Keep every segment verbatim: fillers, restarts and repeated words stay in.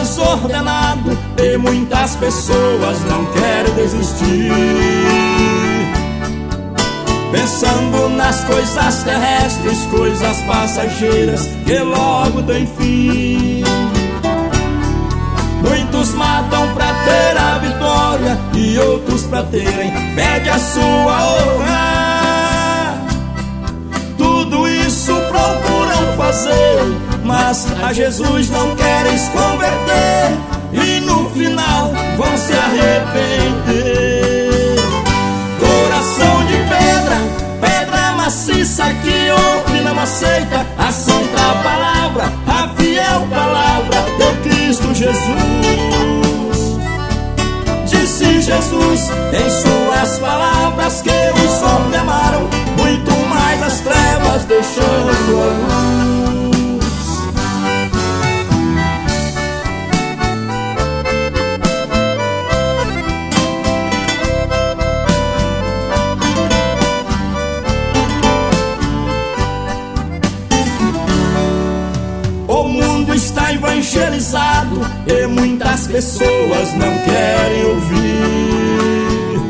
desordenado e muitas pessoas não querem desistir, pensando nas coisas terrestres, coisas passageiras que logo tem fim. Muitos matam pra ter a vitória e outros pra terem pede a sua honra. Tudo isso procuram fazer, mas a Jesus não querem se converter, e no final vão se arrepender. Coração de pedra, pedra maciça que ouve e não aceita a santa palavra, a fiel palavra de Cristo Jesus. Disse Jesus em suas palavras que os homens amaram muito mais as trevas, deixando a luz. O mundo está evangelizado e muitas pessoas não querem ouvir,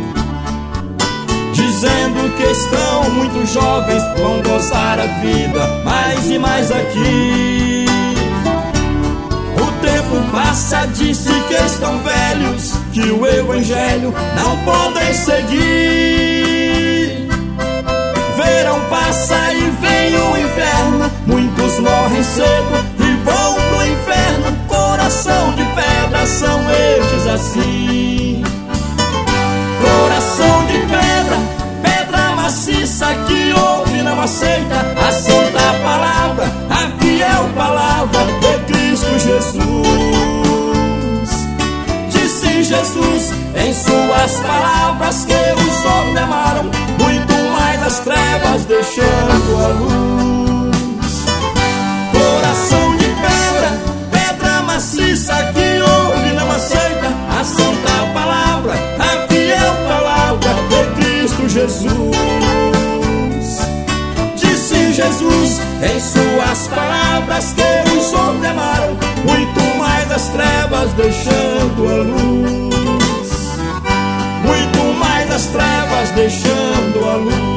dizendo que estão muito jovens, vão gozar a vida mais e mais aqui. O tempo passa, disse que estão velhos, que o evangelho não podem seguir. Verão passa e vem o inferno, muitos morrem cedo e vão pro inferno. Coração de pedra são estes assim. Coração de pedra, pedra maciça que ouve e não aceita a santa palavra, a fiel palavra de Cristo Jesus. Disse Jesus em suas palavras que os homens amaram muito mais as trevas, deixando a luz. Coração de pedra, pedra maciça que ouve e não aceita a santa palavra, a fiel palavra de Cristo Jesus. Disse Jesus em suas palavras que os homens amaram muito mais as trevas, deixando a luz. Muito mais as trevas, deixando a luz.